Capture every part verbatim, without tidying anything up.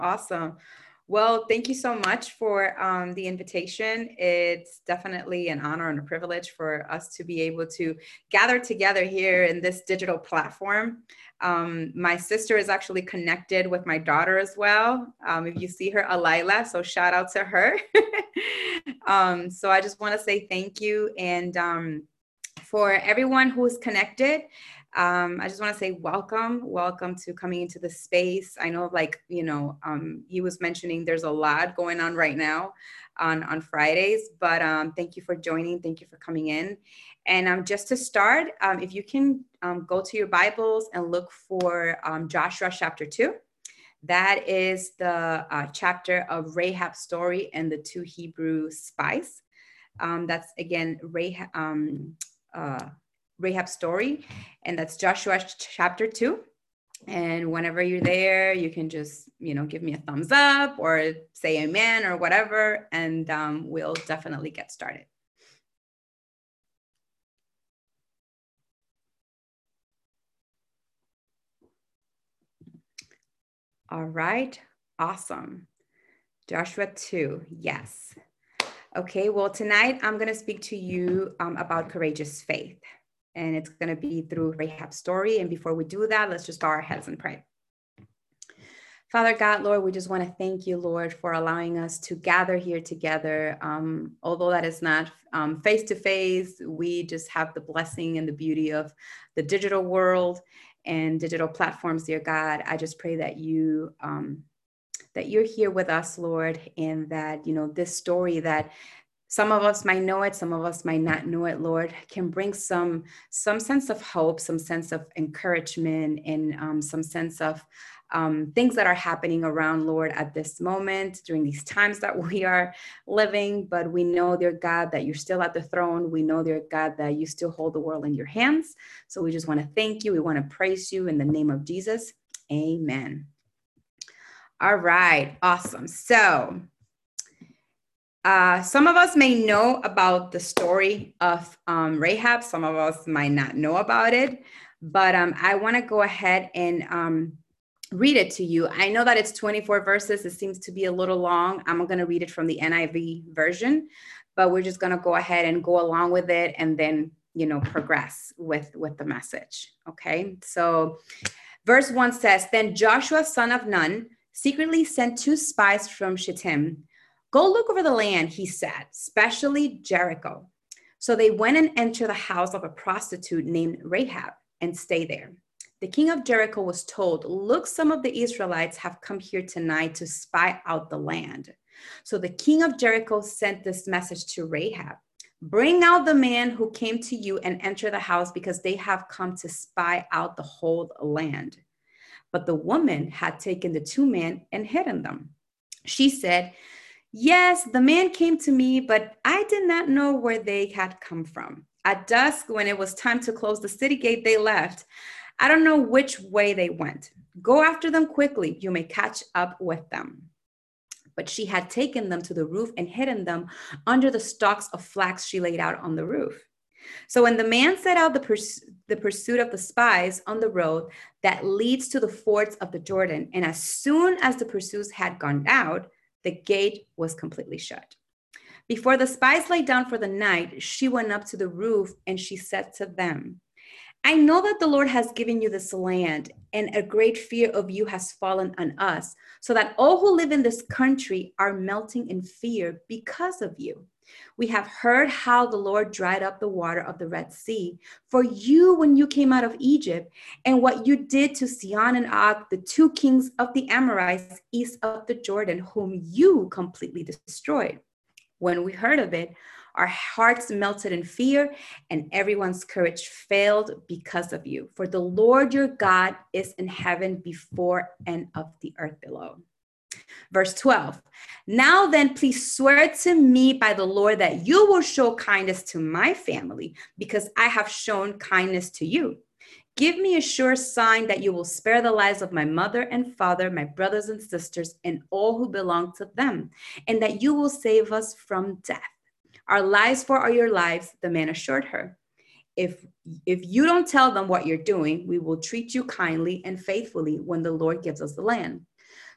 Awesome. Well, thank you so much for um, the invitation. It's definitely an honor and a privilege for us to be able to gather together here in this digital platform. Um, my sister is actually connected with my daughter as well. Um, if you see her, Alila, so shout out to her. um, so I just want to say thank you. And um, for everyone who is connected, um, I just want to say welcome, welcome to coming into the space. I know, like, you know, um, he was mentioning there's a lot going on right now on, on Fridays, but um, thank you for joining. Thank you for coming in. And um, just to start, um, if you can um, go to your Bibles and look for um, Joshua chapter two. That is the uh, chapter of Rahab's story and the two Hebrew spies. Um, that's again, Rahab, um, uh, Rahab's story, and that's Joshua chapter two. And whenever you're there, you can just, you know, give me a thumbs up or say amen or whatever, and um, we'll definitely get started. All right, awesome. Joshua two, yes. Okay, well, tonight I'm going to speak to you um, about courageous faith. And it's going to be through Rahab's story. And before we do that, let's just bow our heads and pray. Father God, Lord, we just want to thank you, Lord, for allowing us to gather here together. Um, although that is not um, face-to-face, we just have the blessing and the beauty of the digital world and digital platforms, dear God. I just pray that you um, that you're here with us, Lord, and that, you know, this story that some of us might know it, some of us might not know it, Lord, can bring some, some sense of hope, some sense of encouragement, and um, some sense of um, things that are happening around, Lord, at this moment, during these times that we are living. But we know, dear God, that you're still at the throne. We know, dear God, that you still hold the world in your hands. So we just want to thank you. We want to praise you in the name of Jesus. Amen. All right, awesome. So uh, some of us may know about the story of um, Rahab. Some of us might not know about it, but um, I want to go ahead and um, read it to you. I know that it's twenty-four verses. It seems to be a little long. I'm going to read it from the N I V version, but we're just going to go ahead and go along with it and then, you know, progress with, with the message. Okay, so verse one says, "Then Joshua, son of Nun, secretly sent two spies from Shittim. 'Go look over the land,' he said, 'especially Jericho.' So they went and entered the house of a prostitute named Rahab and stayed there. The king of Jericho was told, 'Look, some of the Israelites have come here tonight to spy out the land.' So the king of Jericho sent this message to Rahab, 'Bring out the man who came to you and enter the house, because they have come to spy out the whole land.' But the woman had taken the two men and hidden them. She said, 'Yes, the man came to me, but I did not know where they had come from. At dusk, when it was time to close the city gate, they left. I don't know which way they went. Go after them quickly. You may catch up with them.' But she had taken them to the roof and hidden them under the stalks of flax she laid out on the roof. So when the man set out the, purs- the pursuit of the spies on the road that leads to the fords of the Jordan, and as soon as the pursuits had gone out, the gate was completely shut. Before the spies lay down for the night, she went up to the roof and she said to them, 'I know that the Lord has given you this land, and a great fear of you has fallen on us, so that all who live in this country are melting in fear because of you. We have heard how the Lord dried up the water of the Red Sea for you when you came out of Egypt, and what you did to Sihon and Og, the two kings of the Amorites east of the Jordan, whom you completely destroyed. When we heard of it, our hearts melted in fear, and everyone's courage failed because of you. For the Lord your God is in heaven before and of the earth below.'" Verse twelve, "Now then, please swear to me by the Lord that you will show kindness to my family, because I have shown kindness to you. Give me a sure sign that you will spare the lives of my mother and father, my brothers and sisters, and all who belong to them, and that you will save us from death. Our lives for your lives," the man assured her. If, if you don't tell them what you're doing, we will treat you kindly and faithfully when the Lord gives us the land."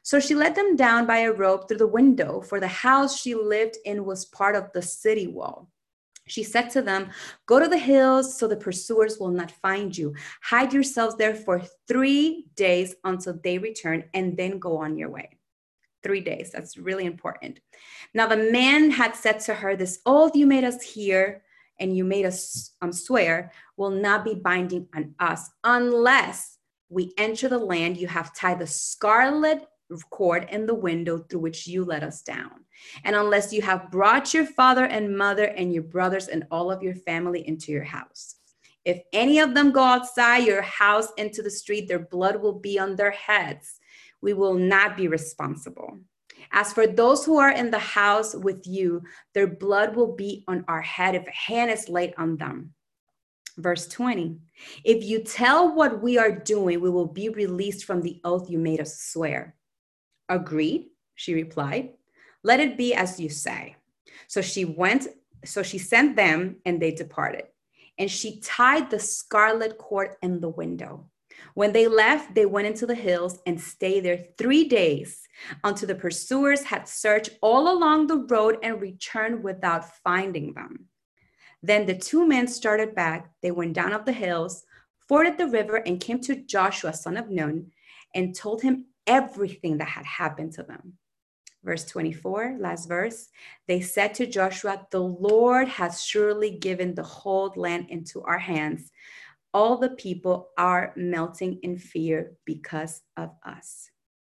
So she let them down by a rope through the window, for the house she lived in was part of the city wall. She said to them, "Go to the hills so the pursuers will not find you. Hide yourselves there for three days until they return, and then go on your way." Three days. That's really important. Now the man had said to her, "This oath you made us hear and you made us um, swear will not be binding on us unless we enter the land you have tied the scarlet cord in the window through which you let us down. And unless you have brought your father and mother and your brothers and all of your family into your house. If any of them go outside your house into the street, their blood will be on their heads. We will not be responsible. As for those who are in the house with you, their blood will be on our head if a hand is laid on them." Verse twenty, "If you tell what we are doing, we will be released from the oath you made us swear." "Agreed," she replied. "Let it be as you say." So she went, so she sent them and they departed. And she tied the scarlet cord in the window. When they left, they went into the hills and stayed there three days until the pursuers had searched all along the road and returned without finding them. Then the two men started back. They went down off the hills, forded the river, and came to Joshua, son of Nun, and told him everything that had happened to them. Verse twenty-four, last verse. They said to Joshua, "The Lord has surely given the whole land into our hands. All the people are melting in fear because of us."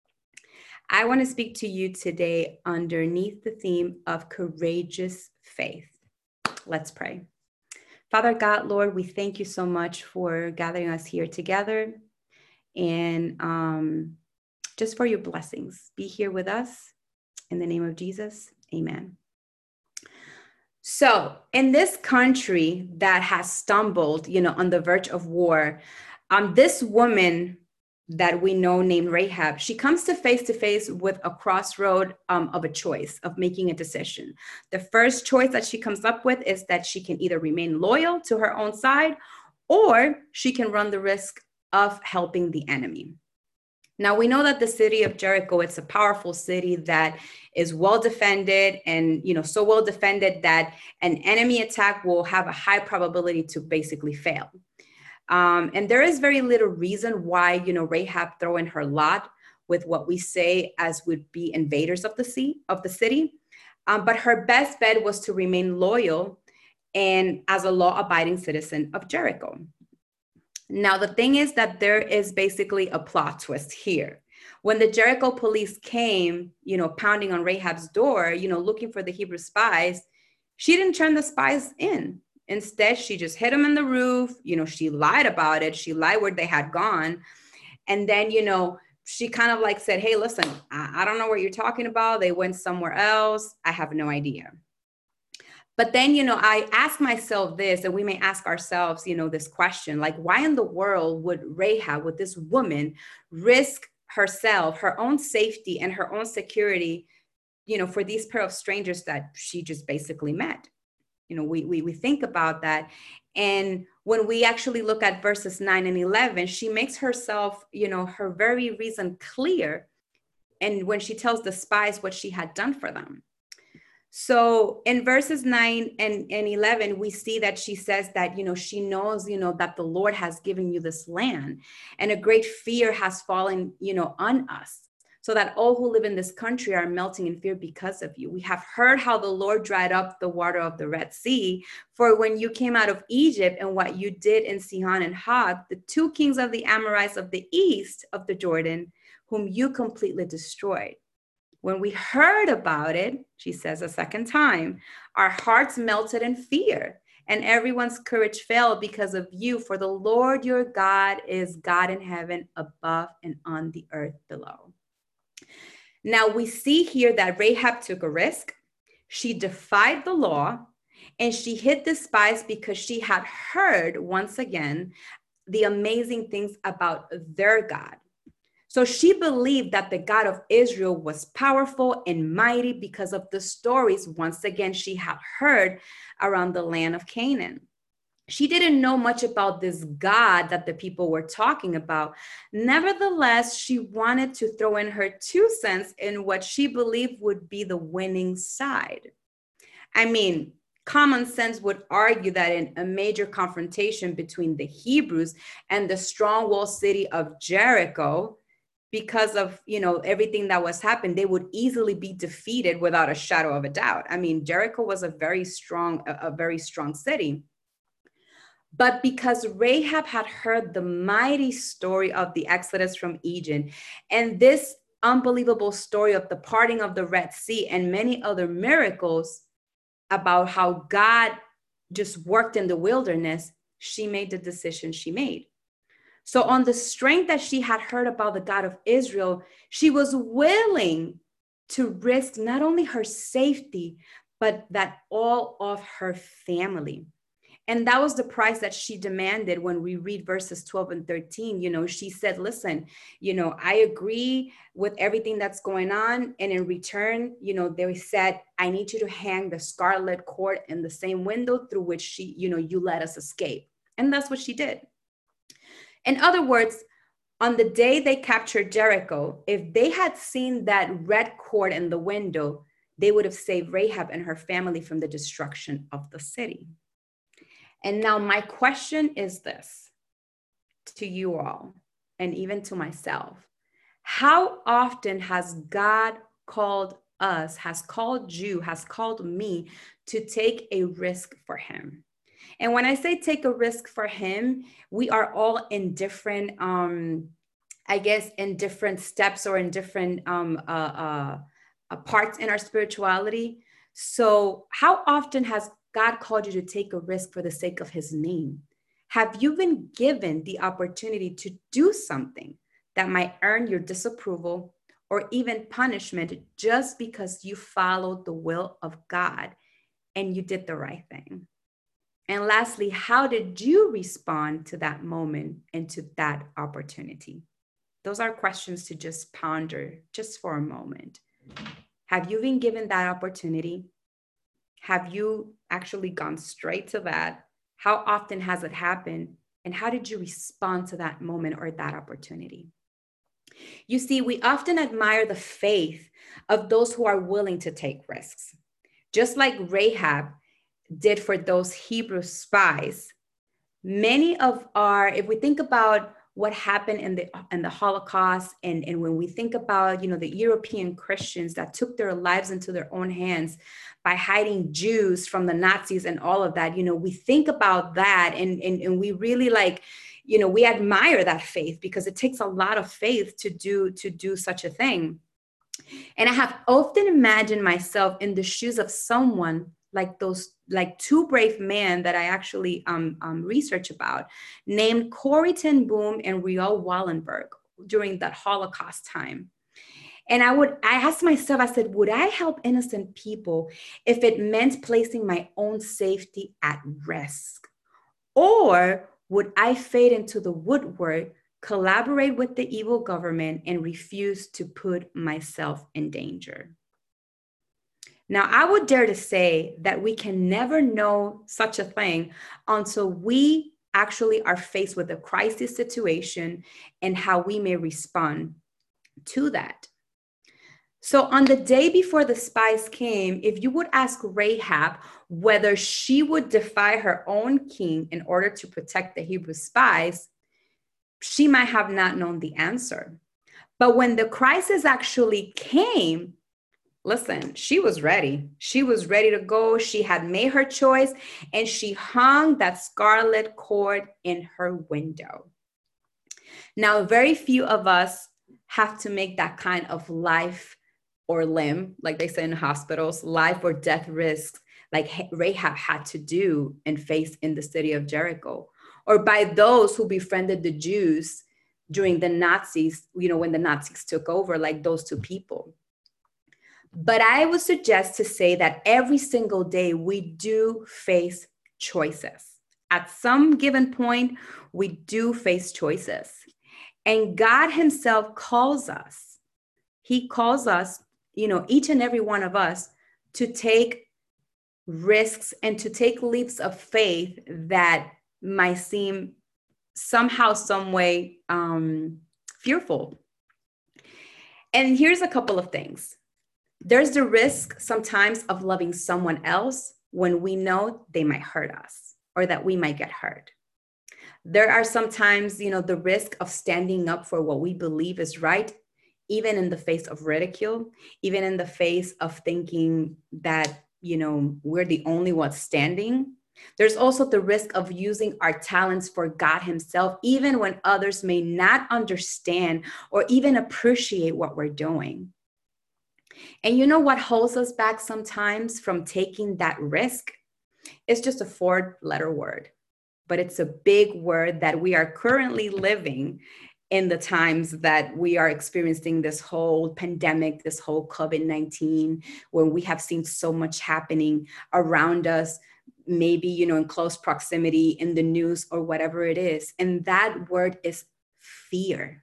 I want to speak to you today underneath the theme of courageous faith. Let's pray. Father God, Lord, we thank you so much for gathering us here together and um, just for your blessings. Be here with us. In the name of Jesus, amen. So in this country that has stumbled, you know, on the verge of war, um, this woman that we know named Rahab, she comes to face to face with a crossroad um, of a choice, of making a decision. The first choice that she comes up with is that she can either remain loyal to her own side or she can run the risk of helping the enemy. Now, we know that the city of Jericho, it's a powerful city that is well defended and, you know, so well defended that an enemy attack will have a high probability to basically fail. Um, and there is very little reason why, you know, Rahab throw in her lot with what we say as would be invaders of the sea, of the city. Um, but her best bet was to remain loyal and as a law-abiding citizen of Jericho. Now, the thing is that there is basically a plot twist here. When the Jericho police came, you know, pounding on Rahab's door, you know, looking for the Hebrew spies, she didn't turn the spies in. Instead, she just hid them in the roof. You know, she lied about it. She lied where they had gone. And then, you know, she kind of like said, "Hey, listen, I, I don't know what you're talking about. They went somewhere else. I have no idea." But then, you know, I ask myself this, and we may ask ourselves, you know, this question, like, why in the world would Rahab, would this woman risk herself, her own safety and her own security, you know, for these pair of strangers that she just basically met? You know, we, we, we think about that. And when we actually look at verses nine and eleven, she makes herself, you know, her very reason clear. And when she tells the spies what she had done for them. So in verses nine and, and eleven, we see that she says that, you know, she knows, you know, that the Lord has given you this land and a great fear has fallen, you know, on us, so that all who live in this country are melting in fear because of you. We have heard how the Lord dried up the water of the Red Sea for when you came out of Egypt and what you did in Sihon and Og, the two kings of the Amorites of the east of the Jordan, whom you completely destroyed. When we heard about it, she says a second time, our hearts melted in fear and everyone's courage fell because of you. For the Lord your God is God in heaven above and on the earth below. Now we see here that Rahab took a risk. She defied the law and she hid the spies because she had heard once again the amazing things about their God. So she believed that the God of Israel was powerful and mighty because of the stories, once again, she had heard around the land of Canaan. She didn't know much about this God that the people were talking about. Nevertheless, she wanted to throw in her two cents in what she believed would be the winning side. I mean, common sense would argue that in a major confrontation between the Hebrews and the strong-walled city of Jericho, because of, you know, everything that was happening, they would easily be defeated without a shadow of a doubt. I mean, Jericho was a very strong, a, a very strong city. But because Rahab had heard the mighty story of the Exodus from Egypt and this unbelievable story of the parting of the Red Sea and many other miracles about how God just worked in the wilderness, she made the decision she made. So on the strength that she had heard about the God of Israel, she was willing to risk not only her safety, but that all of her family. And that was the price that she demanded when we read verses twelve and thirteen. You know, she said, listen, you know, I agree with everything that's going on. And in return, you know, they said, I need you to hang the scarlet cord in the same window through which she, you know, you let us escape. And that's what she did. In other words, on the day they captured Jericho, if they had seen that red cord in the window, they would have saved Rahab and her family from the destruction of the city. And now my question is this to you all, and even to myself. How often has God called us, has called you, has called me to take a risk for him? And when I say take a risk for him, we are all in different, um, I guess, in different steps or in different um, uh, uh, uh, parts in our spirituality. So how often has God called you to take a risk for the sake of his name? Have you been given the opportunity to do something that might earn your disapproval or even punishment just because you followed the will of God and you did the right thing? And lastly, how did you respond to that moment and to that opportunity? Those are questions to just ponder just for a moment. Have you been given that opportunity? Have you actually gone straight to that? How often has it happened? And how did you respond to that moment or that opportunity? You see, we often admire the faith of those who are willing to take risks. Just like Rahab did for those Hebrew spies, many of our, if we think about what happened in the in the Holocaust, and, and when we think about, you know, the European Christians that took their lives into their own hands by hiding Jews from the Nazis and all of that, you know, we think about that and, and, and we really like, you know, we admire that faith because it takes a lot of faith to do to do such a thing. And I have often imagined myself in the shoes of someone like those, like two brave men that I actually um, um, research about, named Corrie ten Boom and Raoul Wallenberg during that Holocaust time. And I would, I asked myself, I said, would I help innocent people if it meant placing my own safety at risk? Or would I fade into the woodwork, collaborate with the evil government, and refuse to put myself in danger? Now, I would dare to say that we can never know such a thing until we actually are faced with a crisis situation and how we may respond to that. So on the day before the spies came, if you would ask Rahab whether she would defy her own king in order to protect the Hebrew spies, she might have not known the answer. But when the crisis actually came, listen, she was ready. She was ready to go. She had made her choice and she hung that scarlet cord in her window. Now, very few of us have to make that kind of life or limb, like they say in hospitals, life or death risks, like Rahab had to do and face in the city of Jericho, or by those who befriended the Jews during the Nazis, you know, when the Nazis took over, like those two people. But I would suggest to say that every single day we do face choices. At some given point, we do face choices. And God himself calls us. He calls us, you know, each and every one of us to take risks and to take leaps of faith that might seem somehow, some way um, fearful. And here's a couple of things. There's the risk sometimes of loving someone else when we know they might hurt us or that we might get hurt. There are sometimes, you know, the risk of standing up for what we believe is right, even in the face of ridicule, even in the face of thinking that, you know, we're the only ones standing. There's also the risk of using our talents for God himself, even when others may not understand or even appreciate what we're doing. And you know what holds us back sometimes from taking that risk? It's just a four-letter word, but it's a big word that we are currently living in the times that we are experiencing this whole pandemic, this whole COVID nineteen, when we have seen so much happening around us, maybe, you know, in close proximity, in the news or whatever it is. And that word is fear.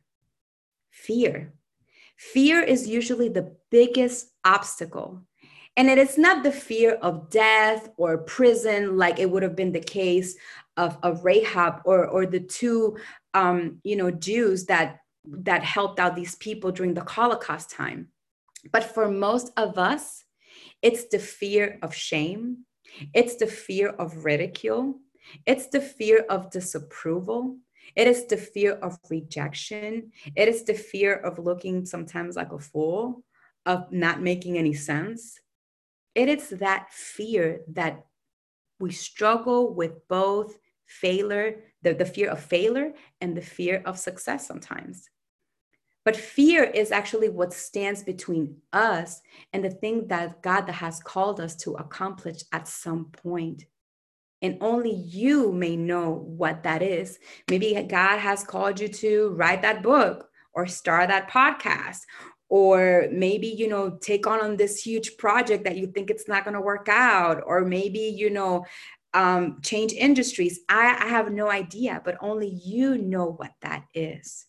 Fear. Fear is usually the biggest obstacle. And it is not the fear of death or prison, like it would have been the case of, of Rahab or, or the two, um, you know, Jews that, that helped out these people during the Holocaust time. But for most of us, it's the fear of shame. It's the fear of ridicule. It's the fear of disapproval. It is the fear of rejection. It is the fear of looking sometimes like a fool, of not making any sense. It is that fear that we struggle with, both failure, the, the fear of failure and the fear of success sometimes. But fear is actually what stands between us and the thing that God has called us to accomplish at some point. And only you may know what that is. Maybe God has called you to write that book or start that podcast, or maybe, you know, take on this huge project that you think it's not going to work out, or maybe, you know, um, change industries. I, I have no idea, but only you know what that is.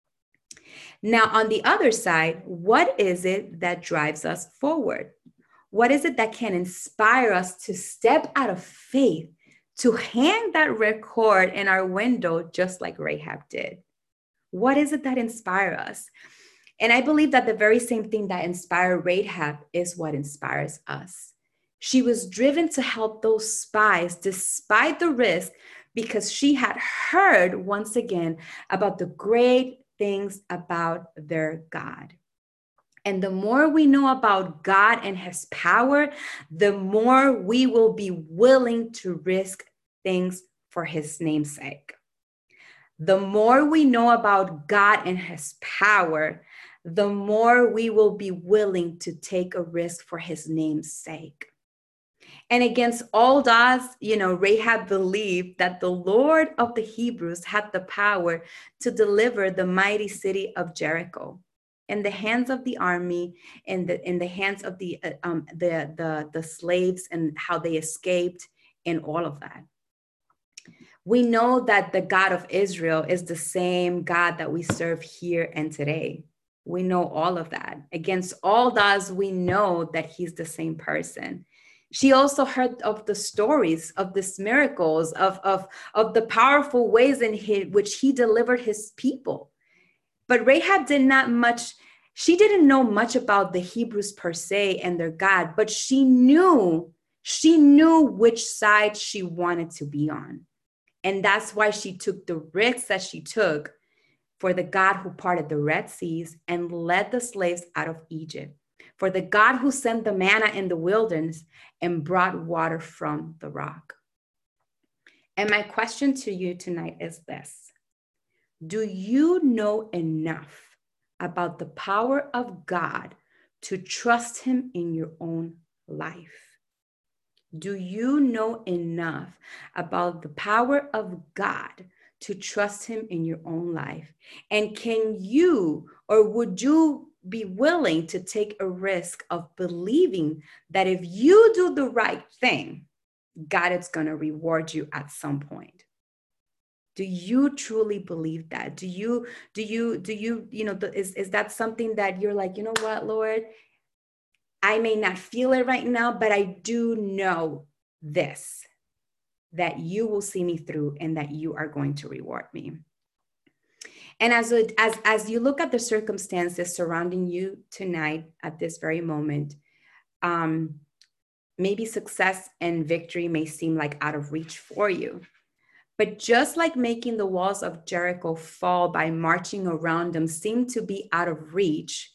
Now, on the other side, what is it that drives us forward? What is it that can inspire us to step out of faith, to hang that red cord in our window, just like Rahab did? What is it that inspires us? And I believe that the very same thing that inspired Rahab is what inspires us. She was driven to help those spies despite the risk, because she had heard once again about the great things about their God. And the more we know about God and his power, the more we will be willing to risk things for his name's sake. The more we know about God and his power, the more we will be willing to take a risk for his name's sake. And against all odds, you know, Rahab believed that the Lord of the Hebrews had the power to deliver the mighty city of Jericho in the hands of the army, in the in the hands of the uh, um, the the the slaves, and how they escaped, and all of that. We know that the God of Israel is the same God that we serve here and today. We know all of that. Against all odds, we know that he's the same person. She also heard of the stories of these miracles, of, of, of the powerful ways in his, which he delivered his people. But Rahab did not much, she didn't know much about the Hebrews per se and their God, but she knew, she knew which side she wanted to be on. And that's why she took the risks that she took for the God who parted the Red Seas and led the slaves out of Egypt, for the God who sent the manna in the wilderness and brought water from the rock. And my question to you tonight is this: do you know enough about the power of God to trust him in your own life? Do you know enough about the power of God to trust him in your own life? And can you, or would you be willing to take a risk of believing that if you do the right thing, God is going to reward you at some point? Do you truly believe that? Do you, do you, do you, you know, is, is that something that you're like, you know what, Lord, I may not feel it right now, but I do know this. that you will see me through and that you are going to reward me. And as, a, as, as you look at the circumstances surrounding you tonight at this very moment, um, maybe success and victory may seem like out of reach for you. But just like making the walls of Jericho fall by marching around them seem to be out of reach,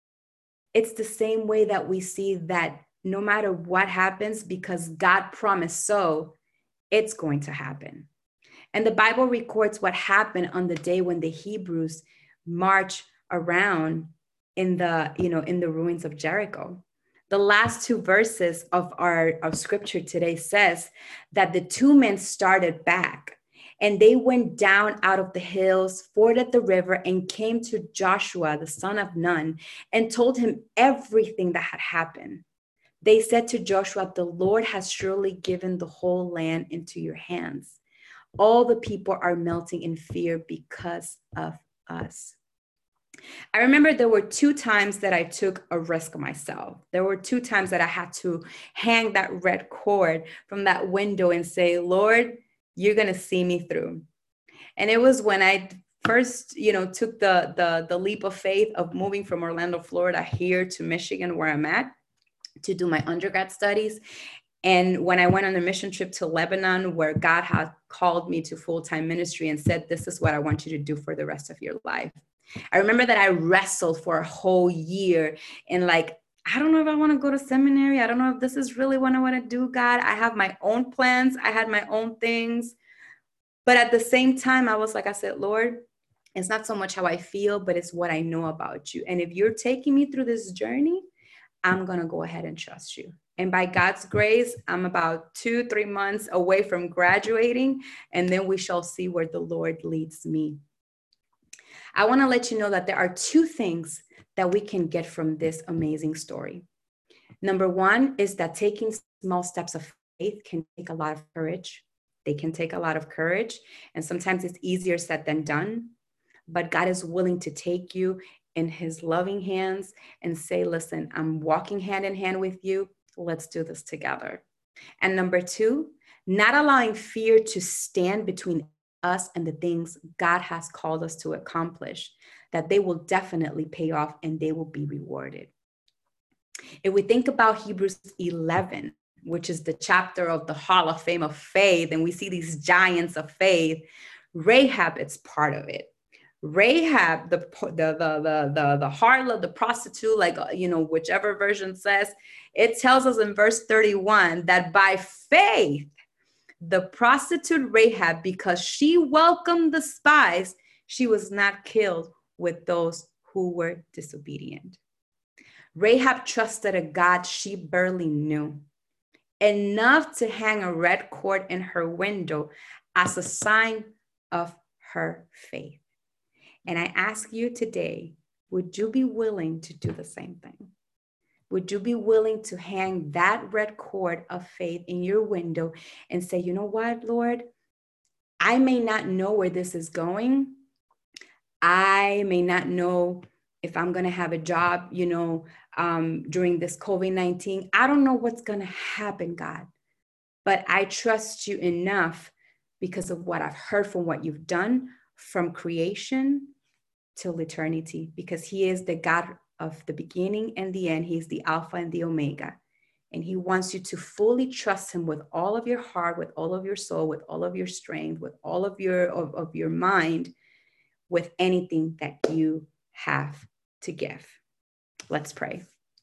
it's the same way that we see that no matter what happens, because God promised so, it's going to happen. And the Bible records what happened on the day when the Hebrews marched around in the, you know, in the ruins of Jericho. The last two verses of our of scripture today says that the two men started back and they went down out of the hills, forded the river, and came to Joshua, the son of Nun, and told him everything that had happened. They said to Joshua, "The Lord has surely given the whole land into your hands. All the people are melting in fear because of us." I remember there were two times that I took a risk myself. There were two times that I had to hang that red cord from that window and say, "Lord, you're going to see me through." And it was when I first, you know, took the, the, the leap of faith of moving from Orlando, Florida here to Michigan, where I'm at, to do my undergrad studies. And when I went on a mission trip to Lebanon, where God had called me to full-time ministry and said, "This is what I want you to do for the rest of your life." I remember that I wrestled for a whole year and like, I don't know if I want to go to seminary. I don't know if this is really what I want to do, God. I have my own plans. I had my own things. But at the same time, I was like, I said, "Lord, it's not so much how I feel, but it's what I know about you. And if you're taking me through this journey, I'm going to go ahead and trust you." And by God's grace, I'm about two, three months away from graduating, and then we shall see where the Lord leads me. I want to let you know that there are two things that we can get from this amazing story. Number one is that taking small steps of faith can take a lot of courage. They can take a lot of courage, and sometimes it's easier said than done. But God is willing to take you in his loving hands and say, "Listen, I'm walking hand in hand with you. Let's do this together." And number two, not allowing fear to stand between us and the things God has called us to accomplish, that they will definitely pay off and they will be rewarded. If we think about Hebrews eleven, which is the chapter of the Hall of Fame of faith, and we see these giants of faith, Rahab is part of it. Rahab, the, the, the, the, the, the harlot, the prostitute, like, you know, whichever version says, it tells us in verse thirty-one that by faith, the prostitute Rahab, because she welcomed the spies, she was not killed with those who were disobedient. Rahab trusted a God she barely knew, enough to hang a red cord in her window as a sign of her faith. And I ask you today, would you be willing to do the same thing? Would you be willing to hang that red cord of faith in your window and say, "You know what, Lord, I may not know where this is going. I may not know if I'm going to have a job, you know, um, during this COVID nineteen. I don't know what's going to happen, God, but I trust you enough because of what I've heard from what you've done from creation till eternity, because he is the God of the beginning and the end. He's the Alpha and the Omega. And he wants you to fully trust him with all of your heart, with all of your soul, with all of your strength, with all of your, of, of your mind, with anything that you have to give. Let's pray.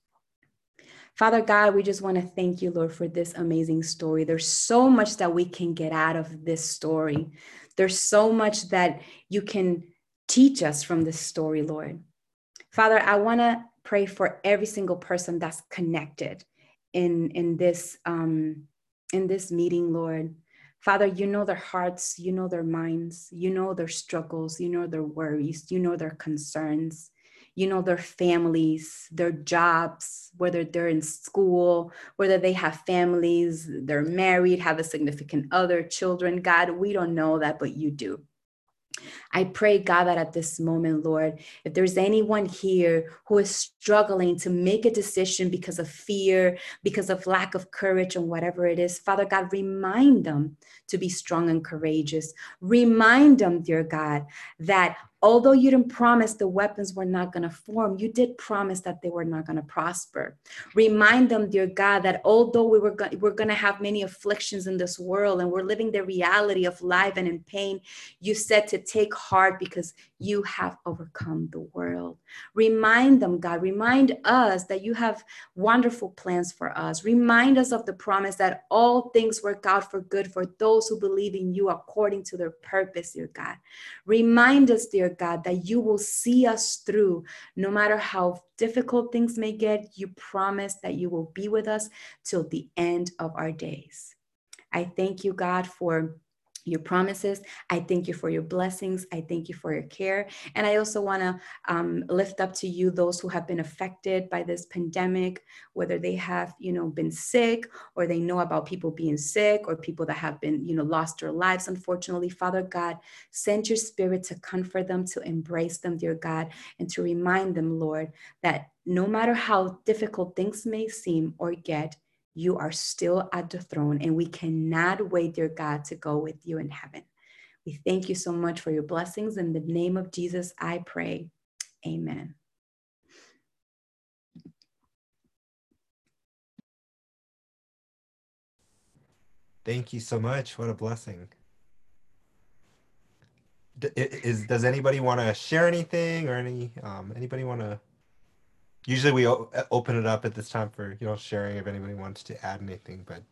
Father God, we just want to thank you, Lord, for this amazing story. There's so much that we can get out of this story. There's so much that you can teach us from this story, Lord. Father, I want to pray for every single person that's connected in, in, this, um, in this meeting, Lord. Father, you know their hearts, you know their minds, you know their struggles, you know their worries, you know their concerns, you know their families, their jobs, whether they're in school, whether they have families, they're married, have a significant other, children. God, we don't know that, but you do. I pray, God, that at this moment, Lord, if there's anyone here who is struggling to make a decision because of fear, because of lack of courage, and whatever it is, Father God, remind them to be strong and courageous. Remind them, dear God, that although you didn't promise the weapons were not going to form, you did promise that they were not going to prosper. Remind them, dear God, that although we were, go- we're going to have many afflictions in this world and we're living the reality of life and in pain, you said to take heart because you have overcome the world. Remind them, God, remind us that you have wonderful plans for us. Remind us of the promise that all things work out for good for those who believe in you according to their purpose, dear God. Remind us, dear God, that you will see us through no matter how difficult things may get. You promise that you will be with us till the end of our days. I thank you, God, for your promises. I thank you for your blessings. I thank you for your care. And I also want to um, lift up to you those who have been affected by this pandemic, whether they have, you know, been sick or they know about people being sick or people that have been, you know, lost their lives. Unfortunately, Father God, send your spirit to comfort them, to embrace them, dear God, and to remind them, Lord, that no matter how difficult things may seem or get, you are still at the throne, and we cannot wait, dear God, to go with you in heaven. We thank you so much for your blessings. In the name of Jesus, I pray. Amen. Thank you so much. What a blessing. D- Is does anybody want to share anything or any um anybody want to? Usually we o- open it up at this time for, you know, sharing if anybody wants to add anything, but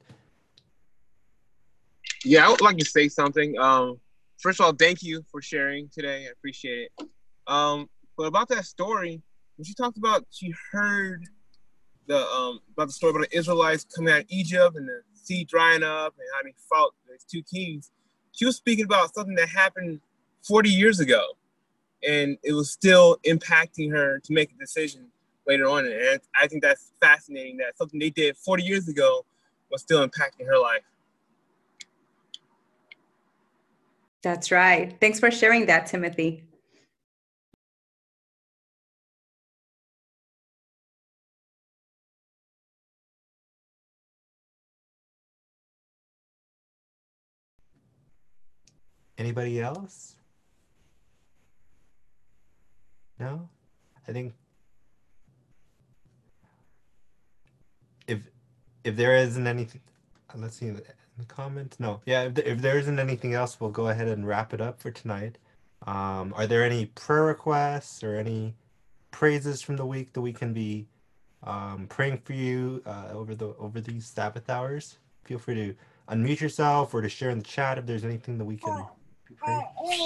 Yeah, I would like to say something. Um, first of all, thank you for sharing today. I appreciate it. Um, but about that story, when she talked about she heard the um about the story about the Israelites coming out of Egypt and the sea drying up and how they fought these two kings, she was speaking about something that happened forty years ago, and it was still impacting her to make a decision later on. And I think that's fascinating that something they did forty years ago was still impacting her life. That's right. Thanks for sharing that, Timothy. anybody else? No? I think if if there isn't anything, uh, let's see in the, in the comments. No, yeah. If, if there isn't anything else, we'll go ahead and wrap it up for tonight. Um, are there any prayer requests or any praises from the week that we can be um, praying for you uh, over the over these Sabbath hours? Feel free to unmute yourself or to share in the chat if there's anything that we can be praying.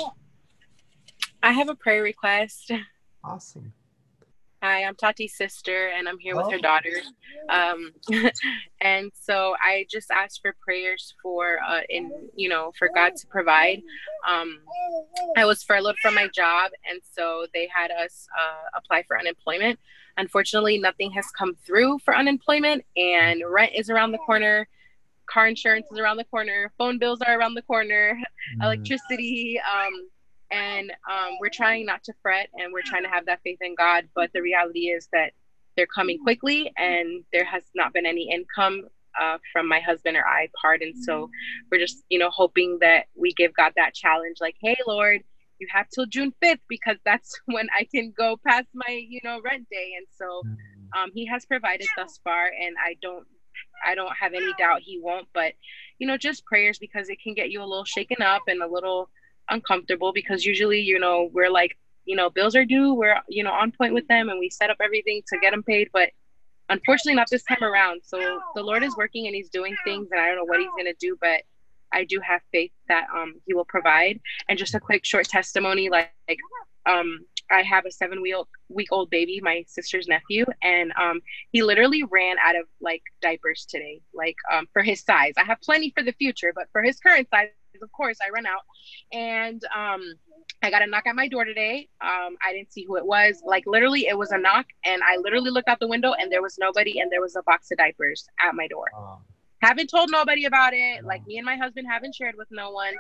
I have a prayer request. Awesome. Hi, I'm Tati's sister, and I'm here with her Oh. daughter. Um, and so I just asked for prayers for, uh, in you know, for God to provide. Um, I was furloughed from my job, and so they had us uh, apply for unemployment. Unfortunately, nothing has come through for unemployment, and rent is around the corner. Car insurance is around the corner. Phone bills are around the corner. Mm. Electricity. Um, and um, we're trying not to fret, and we're trying to have that faith in God. But the reality is that they're coming quickly, and there has not been any income uh, from my husband or I part. And so we're just, you know, hoping that we give God that challenge, like, hey, Lord, you have till June fifth, because that's when I can go past my, you know, rent day. And so um, he has provided thus far, and I don't I don't have any doubt he won't. But, you know, just prayers, because it can get you a little shaken up and a little uncomfortable, because usually, you know, we're like, you know, bills are due, we're, you know, on point with them, and we set up everything to get them paid. But unfortunately, not this time around. So the Lord is working, and he's doing things, and I don't know what he's going to do, but I do have faith that um, he will provide. And just a quick short testimony, like, like um, I have a seven week week old baby, my sister's nephew, and um, he literally ran out of like diapers today, like um, for his size. I have plenty for the future, but for his current size, of course, I run out. And um, I got a knock at my door today. Um, I didn't see who it was. Like literally, it was a knock, and I literally looked out the window, and there was nobody, and there was a box of diapers at my door. Oh. Haven't told nobody about it. Like me and my husband haven't shared with no one.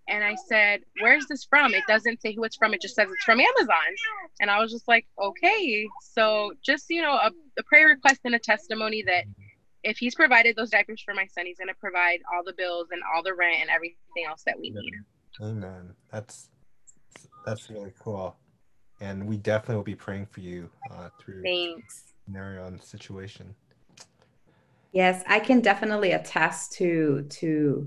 And I said, where's this from? It doesn't say who it's from. It just says it's from Amazon. And I was just like, okay. So just, you know, a, a prayer request and a testimony that if he's provided those diapers for my son, he's going to provide all the bills and all the rent and everything else that we need. Amen. That's, that's really cool. And we definitely will be praying for you uh, through Thanks. scenario and situation. Yes, I can definitely attest to to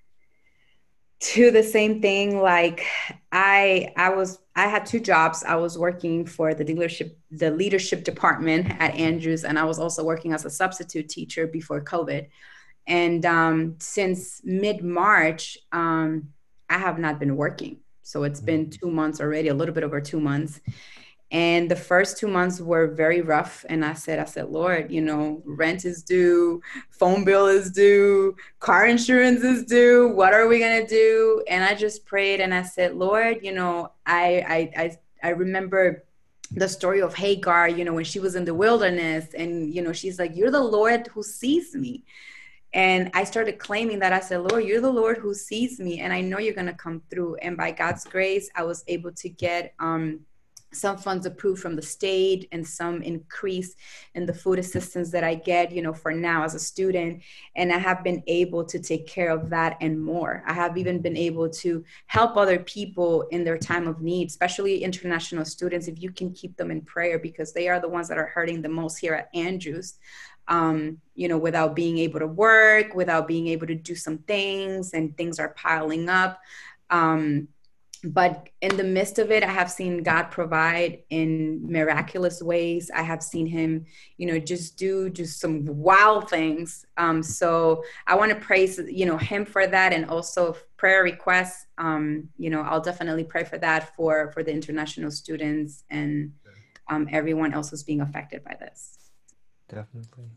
to the same thing. Like I I was I had two jobs. I was working for the dealership, the leadership department at Andrews, and I was also working as a substitute teacher before COVID. And um, since mid-March, um, I have not been working. So it's been two months already, a little bit over two months. And the first two months were very rough. And I said, I said, Lord, you know, rent is due, phone bill is due, car insurance is due. What are we going to do? And I just prayed and I said, Lord, you know, I, I, I, I remember the story of Hagar, you know, when she was in the wilderness and, you know, she's like, you're the Lord who sees me. And I started claiming that. I said, Lord, you're the Lord who sees me. And I know you're going to come through. And by God's grace, I was able to get, um, some funds approved from the state and some increase in the food assistance that I get, you know, for now as a student. And I have been able to take care of that and more. I have even been able to help other people in their time of need, especially international students, if you can keep them in prayer, because they are the ones that are hurting the most here at Andrews. Um, you know, without being able to work, without being able to do some things, and things are piling up. Um, But in the midst of it, I have seen God provide in miraculous ways. I have seen him, you know, just do just some wild things. Um, so I want to praise, you know, him for that. And also prayer requests. Um, you know, I'll definitely pray for that for, for the international students and um, everyone else who's being affected by this. Definitely.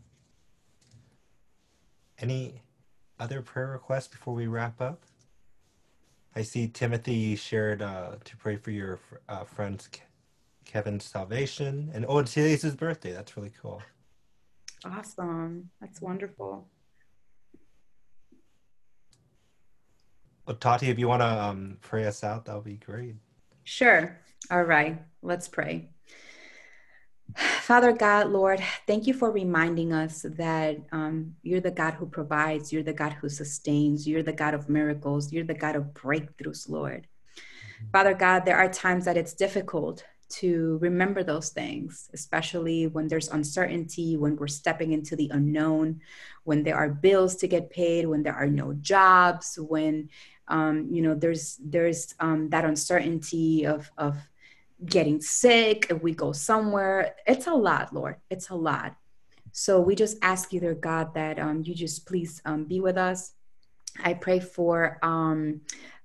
Any other prayer requests before we wrap up? I see Timothy shared uh, to pray for your uh, friend's Ke- Kevin's salvation. And oh, today's his birthday. That's really cool. Awesome. That's wonderful. Well, Tati, if you want to um, pray us out, that would be great. Sure. All right. Let's pray. Father God, Lord, thank you for reminding us that um, you're the God who provides, you're the God who sustains, you're the God of miracles, you're the God of breakthroughs, Lord. Mm-hmm. Father God, there are times that it's difficult to remember those things, especially when there's uncertainty, when we're stepping into the unknown, when there are bills to get paid, when there are no jobs, when, um, you know, there's there's um, that uncertainty of of getting sick, if we go somewhere. It's a lot, Lord. It's a lot. So we just ask you, dear God, that um, you just please um, be with us. I pray for um,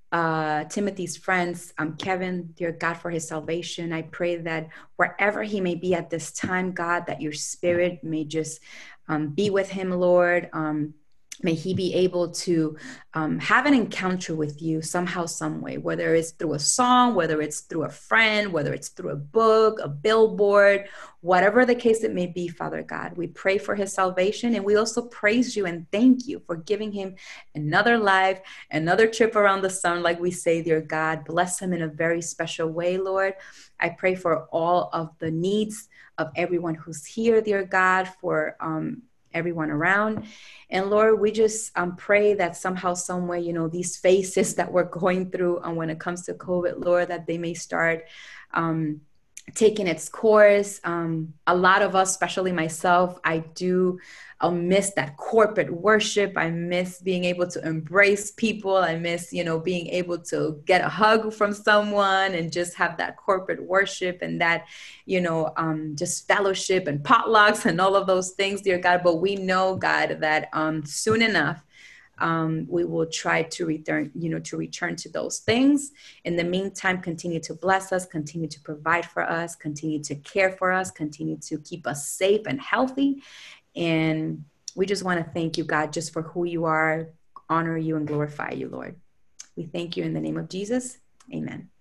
uh, Timothy's friends, um, Kevin, dear God, for his salvation. I pray that wherever he may be at this time, God, that your spirit may just um, be with him, Lord. Um, May he be able to um, have an encounter with you somehow, some way, whether it's through a song, whether it's through a friend, whether it's through a book, a billboard, whatever the case it may be, Father God. We pray for his salvation, and we also praise you and thank you for giving him another life, another trip around the sun, like we say, dear God. Bless him in a very special way, Lord. I pray for all of the needs of everyone who's here, dear God, for um, everyone around. And Lord, we just um, pray that somehow, some way, you know, these phases that we're going through and um, when it comes to COVID, Lord, that they may start um, taking its course. Um, a lot of us, especially myself, I do uh, miss that corporate worship. I miss being able to embrace people. I miss, you know, being able to get a hug from someone and just have that corporate worship and that, you know, um, just fellowship and potlucks and all of those things, dear God. But we know, God, that um, soon enough, Um, we will try to return, you know, to return to those things. In the meantime, continue to bless us, continue to provide for us, continue to care for us, continue to keep us safe and healthy. And we just want to thank you, God, just for who you are, honor you and glorify you, Lord. We thank you in the name of Jesus. Amen.